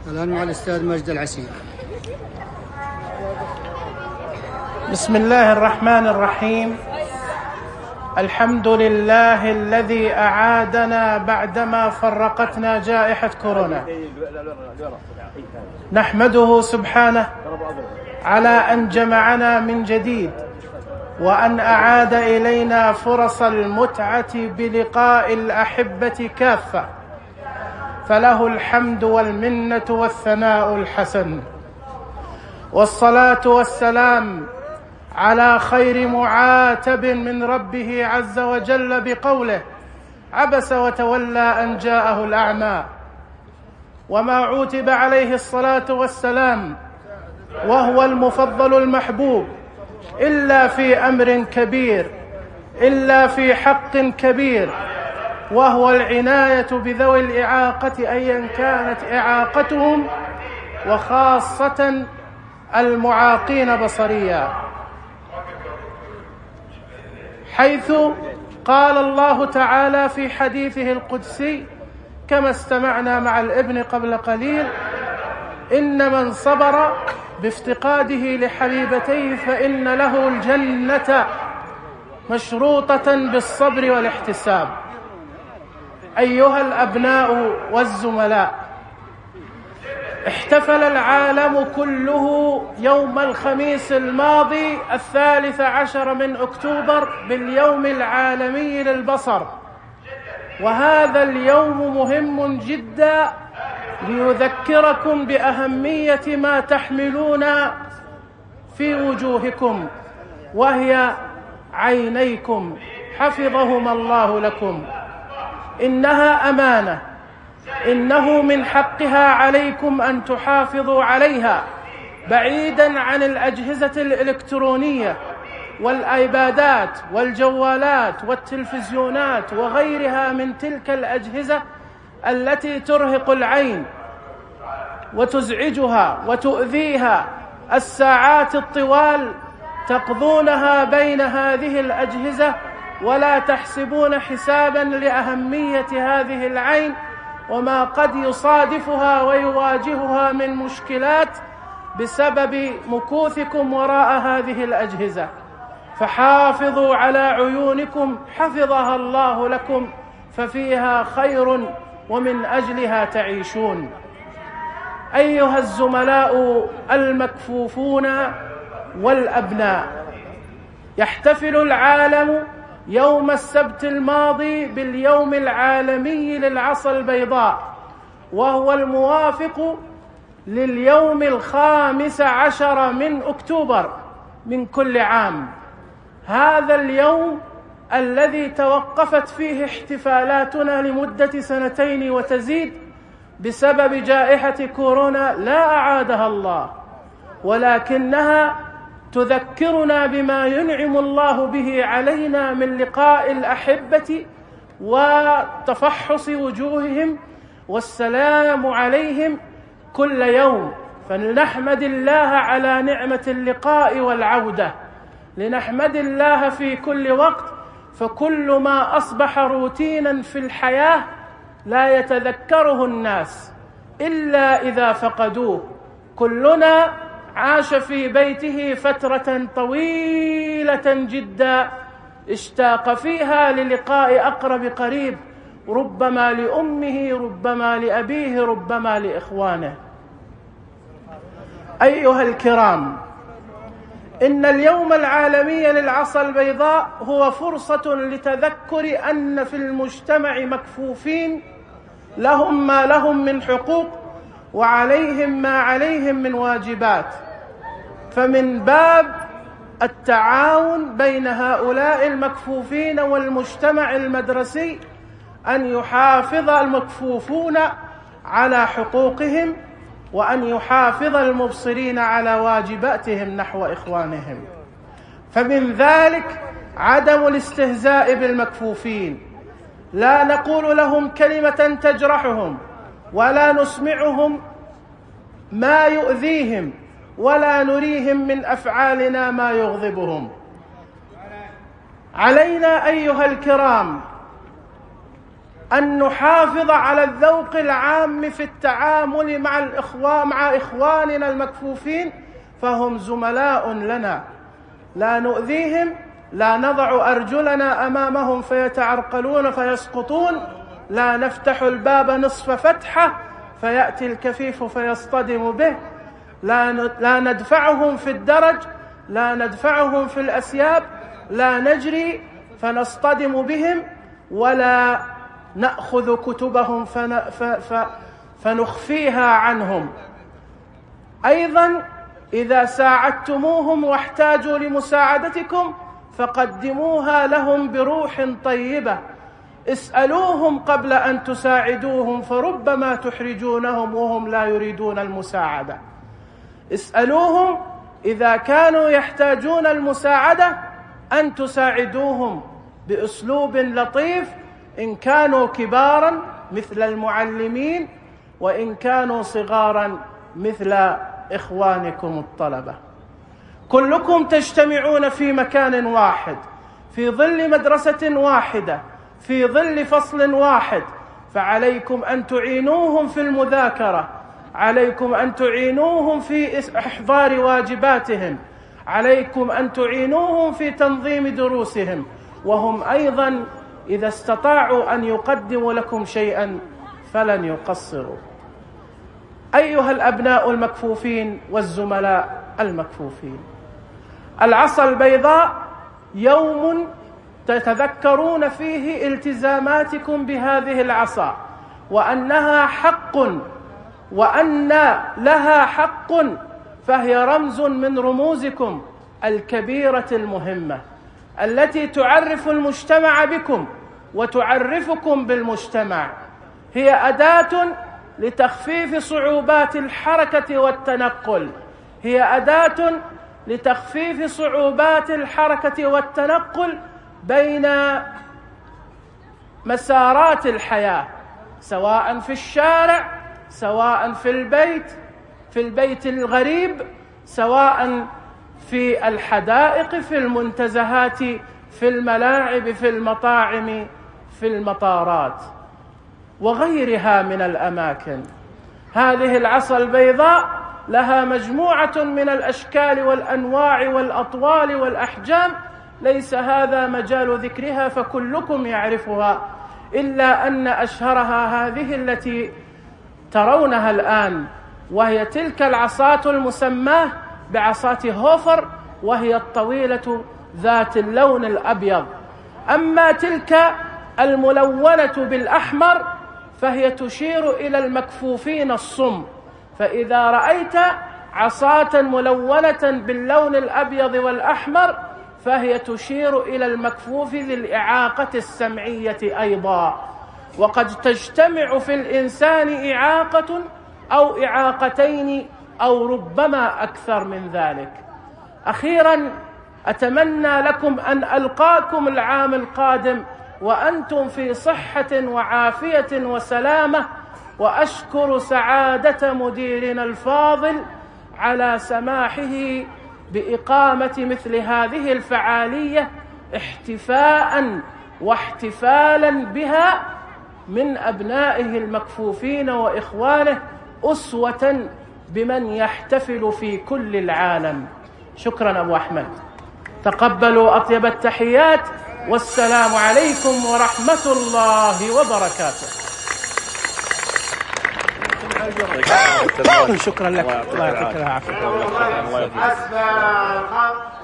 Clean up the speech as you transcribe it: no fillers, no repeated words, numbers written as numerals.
الآن مع الأستاذ مجد العسير. بسم الله الرحمن الرحيم. الحمد لله الذي أعادنا بعدما فرقتنا جائحة كورونا. نحمده سبحانه على أن جمعنا من جديد، وأن أعاد إلينا فرص المتعة بلقاء الأحبة كافة، فله الحمد والمنة والثناء الحسن، والصلاة والسلام على خير معاتب من ربه عز وجل بقوله: عبس وتولى أن جاءه الأعمى. وما عوتب عليه الصلاة والسلام وهو المفضل المحبوب إلا في أمر كبير، إلا في حق كبير، وهو العناية بذوي الإعاقة أيا كانت إعاقتهم، وخاصة المعاقين بصريا، حيث قال الله تعالى في حديثه القدسي كما استمعنا مع الابن قبل قليل: إن من صبر بافتقاده لحبيبتيه فإن له الجنة مشروطة بالصبر والاحتساب. أيها الأبناء والزملاء، احتفل العالم كله يوم الخميس الماضي 13 من أكتوبر باليوم العالمي للبصر، وهذا اليوم مهم جدا ليذكركم بأهمية ما تحملون في وجوهكم، وهي عينيكم حفظهما الله لكم. إنها أمانة، إنه من حقها عليكم أن تحافظوا عليها بعيداً عن الأجهزة الإلكترونية والآيبادات والجوالات والتلفزيونات وغيرها من تلك الأجهزة التي ترهق العين وتزعجها وتؤذيها. الساعات الطوال تقضونها بين هذه الأجهزة ولا تحسبون حساباً لأهمية هذه العين وما قد يصادفها ويواجهها من مشكلات بسبب مكوثكم وراء هذه الأجهزة. فحافظوا على عيونكم حفظها الله لكم، ففيها خير ومن أجلها تعيشون. أيها الزملاء المكفوفون والأبناء، يحتفل العالم يوم السبت الماضي باليوم العالمي للعصا البيضاء، وهو الموافق لليوم 15 من أكتوبر من كل عام. هذا اليوم الذي توقفت فيه احتفالاتنا لمدة 2 وتزيد بسبب جائحة كورونا لا أعادها الله، ولكنها تذكرنا بما ينعم الله به علينا من لقاء الأحبة وتفحص وجوههم والسلام عليهم كل يوم. فلنحمد الله على نعمة اللقاء والعودة، لنحمد الله في كل وقت، فكل ما أصبح روتينا في الحياة لا يتذكره الناس إلا إذا فقدوه. كلنا عاش في بيته فترة طويلة جدا اشتاق فيها للقاء أقرب قريب، ربما لأمه، ربما لأبيه، ربما لإخوانه. أيها الكرام، إن اليوم العالمي للعصا البيضاء هو فرصة لتذكر أن في المجتمع مكفوفين لهم ما لهم من حقوق وعليهم ما عليهم من واجبات، فمن باب التعاون بين هؤلاء المكفوفين والمجتمع المدرسي أن يحافظ المكفوفون على حقوقهم، وأن يحافظ المبصرين على واجباتهم نحو إخوانهم. فمن ذلك عدم الاستهزاء بالمكفوفين، لا نقول لهم كلمة تجرحهم، ولا نسمعهم ما يؤذيهم، ولا نريهم من أفعالنا ما يغضبهم. علينا أيها الكرام أن نحافظ على الذوق العام في التعامل مع إخواننا المكفوفين، فهم زملاء لنا، لا نؤذيهم، لا نضع أرجلنا أمامهم فيتعرقلون فيسقطون، لا نفتح الباب نصف فتحة فيأتي الكفيف فيصطدم به، لا ندفعهم في الدرج، لا ندفعهم في الأسياب، لا نجري فنصطدم بهم، ولا نأخذ كتبهم فنخفيها عنهم. أيضا إذا ساعدتموهم واحتاجوا لمساعدتكم فقدموها لهم بروح طيبة، اسألوهم قبل أن تساعدوهم، فربما تحرجونهم وهم لا يريدون المساعدة. اسألوهم إذا كانوا يحتاجون المساعدة أن تساعدوهم بأسلوب لطيف، إن كانوا كبارا مثل المعلمين، وإن كانوا صغارا مثل إخوانكم الطلبة. كلكم تجتمعون في مكان واحد، في ظل مدرسة واحدة، في ظل فصل واحد، فعليكم أن تعينوهم في المذاكرة، عليكم أن تعينوهم في إحضار واجباتهم، عليكم أن تعينوهم في تنظيم دروسهم، وهم أيضا إذا استطاعوا أن يقدموا لكم شيئا فلن يقصروا. أيها الأبناء المكفوفين والزملاء المكفوفين، العصا البيضاء يوم تتذكرون فيه التزاماتكم بهذه العصا، وأنها حق، وأن لها حق، فهي رمز من رموزكم الكبيرة المهمة التي تعرف المجتمع بكم وتعرفكم بالمجتمع. هي أداة لتخفيف صعوبات الحركة والتنقل، هي أداة لتخفيف صعوبات الحركة والتنقل بين مسارات الحياة، سواء في الشارع، سواء في البيت الغريب، سواء في الحدائق، في المنتزهات، في الملاعب، في المطاعم، في المطارات وغيرها من الأماكن. هذه العصا البيضاء لها مجموعة من الأشكال والأنواع والأطوال والأحجام، ليس هذا مجال ذكرها فكلكم يعرفها، إلا أن أشهرها هذه التي ترونها الآن، وهي تلك العصاة المسماة بعصاة هوفر، وهي الطويلة ذات اللون الأبيض. أما تلك الملونة بالأحمر فهي تشير إلى المكفوفين الصم، فإذا رأيت عصاة ملونة باللون الأبيض والأحمر فهي تشير إلى المكفوف ذي الإعاقة السمعية أيضا. وقد تجتمع في الإنسان إعاقة أو إعاقتين أو ربما أكثر من ذلك. أخيرا أتمنى لكم أن ألقاكم العام القادم وأنتم في صحة وعافية وسلامة، وأشكر سعادة مديرنا الفاضل على سماحه بإقامة مثل هذه الفعالية احتفاء واحتفالا بها من أبنائه المكفوفين وإخوانه، أسوة بمن يحتفل في كل العالم. شكرا أبو أحمد، تقبلوا أطيب التحيات، والسلام عليكم ورحمة الله وبركاته. شكرا لك، الله يعطيك العافية.